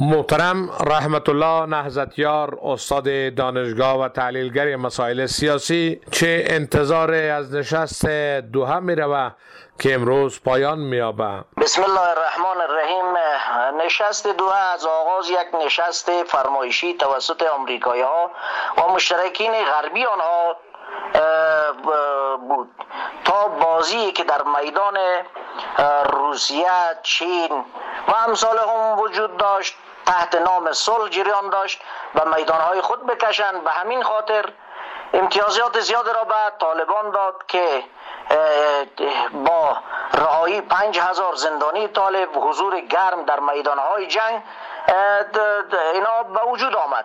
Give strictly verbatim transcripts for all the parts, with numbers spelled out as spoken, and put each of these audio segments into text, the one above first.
محترم رحمت الله نهضتیار، استاد دانشگاه و تحلیلگر مسائل سیاسی، چه انتظار از نشست دوحه می روه که امروز پایان می یابد؟ بسم الله الرحمن الرحیم. نشست دوحه از آغاز یک نشست فرمایشی توسط آمریکایی ها و مشترکین غربی آنها بود تا بازی که در میدان روسیه، چین و امثال هم وجود داشت تحت نام صلح جریان داشت و میدانهای خود بکشند. به همین خاطر امتیازات زیاد را به طالبان داد که با رهایی پنج هزار زندانی طالب، حضور گرم در میدانهای جنگ، اینا به وجود آمد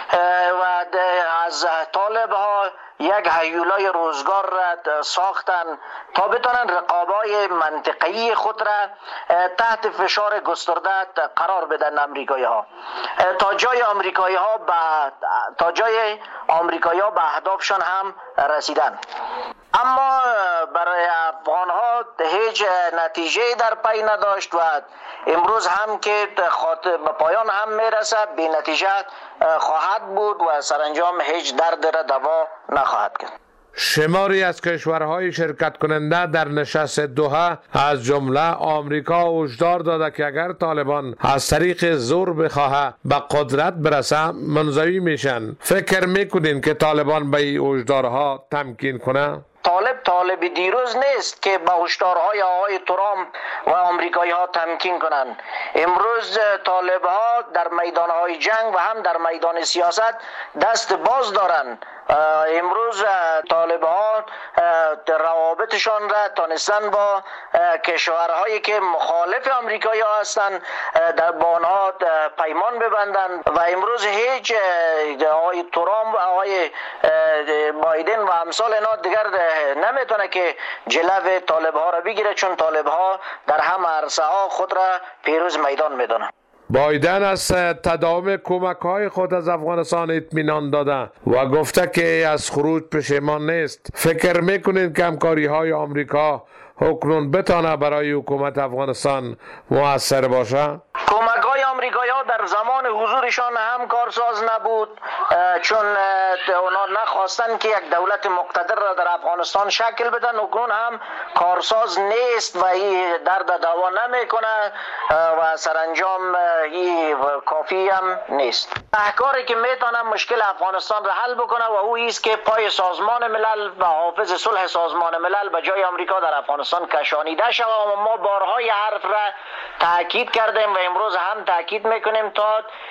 و از طالب ها یک هیولای روزگار را ساختن تا بتونن رقابای منطقه‌ای خود را تحت فشار گسترده قرار بدن. امریکایی ها تا جای آمریکایی ها به تا جای آمریکایی ها به اهدافشان هم رسیدن، اما برای افغان ها هیچ نتیجه در پی نداشت و امروز هم که به پایان هم میرسه بی نتیجه خواهد بود و سرانجام هیچ درد را دوا نخواهد کرد. شماری از کشورهای شرکت کننده در نشست دوحه از جمله آمریکا هشدار داده که اگر طالبان از طریق زور بخواه به قدرت برسه منزوی میشن. فکر میکنین که طالبان به این هشدارها تمکین کنه؟ طالب طالب دیروز نیست که با هشدارهای آقای ترامپ و آمریکایی ها تمکین کنند. امروز طالب ها در میدان های جنگ و هم در میدان سیاست دست باز دارند. امروز طالب ها روابطشان را تانستن با کشورهایی که مخالف آمریکایی ها هستند در با آنها پیمان ببندند و امروز هیچ آقای ترامپ و آقای بایدن و امثال اینا دیگر نمیتونه که جلو طالب ها را بگیره، چون طالب ها در همه عرصه ها خود را پیروز میدان میدونن. بایدن از تداوم کمک های خود از افغانستان اطمینان داده و گفته که از خروج پشیمان نیست. فکر میکنید که همکاری های آمریکا اکنون بتانه برای حکومت افغانستان مؤثر باشه؟ کمک های آمریکایی ها در زمان حضورشان هم کارساز نبود، چون اونا نخواستن که یک دولت مقتدر را در افغانستان شکل بدن. اکنون هم کارساز نیست و این درد دوا نمیکنه و سرانجام این کافی هم نیست. احکاری که میتونه مشکل افغانستان را حل بکنه و او است که پای سازمان ملل و حافظ صلح سازمان ملل به جای آمریکا در افغانستان کشانیده شود. و ما بارهای حرف را تاکید کردیم و امروز هم تاکید میکنیم تا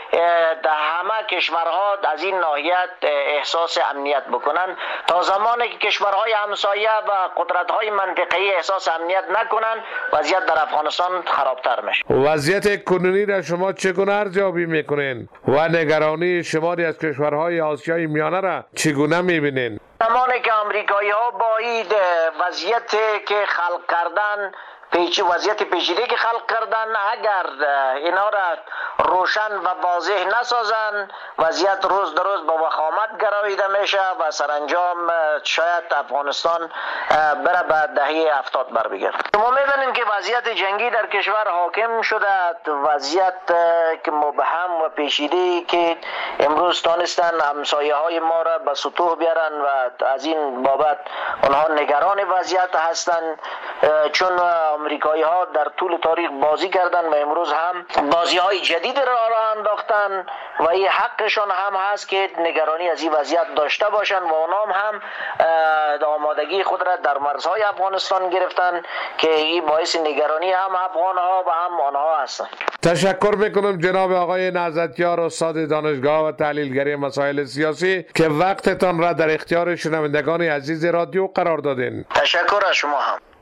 همه کشورها از این ناحیت احساس امنیت بکنن. تا زمانی که کشورهای همسایه و قدرت‌های منطقه‌ای احساس امنیت نکنن وضعیت در افغانستان خرابتر میشه. وضعیت کنونی را شما چگونه ارزیابی میکنین و نگرانی شماری از کشورهای آسیای میانه را چگونه میبینین؟ زمانی که آمریکایی ها با این وضعیت که خلق کردن پیچ وضعیت پیچیده که خلق کردن، اگر اینا را روشن و واضح نسازن وضعیت روز در روز با وخامت گراییده میشه و سرانجام شاید افغانستان بره به دهه هفتاد بر بگرده. ما میبینیم که وضعیت جنگی در کشور حاکم شده، وضعیت که مبهم و پیچیده که امروز تانستن همسایه های ما را به سطوح بیارن و از این بابت اونها نگران وضعیت هستند، چون آمریکایی ها در طول تاریخ بازی کردن و امروز هم بازی های جدید را راه انداختن و این حقشان هم هست که نگرانی از این وضعیت داشته باشن و اونام هم آمادگی خود را در مرزهای افغانستان گرفتن که این باعث نگرانی هم افغان ها و هم آنها هستن. تشکر میکنم جناب آقای نهضتیار، استاد دانشگاه و تحلیلگر مسائل سیاسی که وقتتان را در اختیار شنوندگان عزیز رادیو قرار دادین. تشکر از شما هم.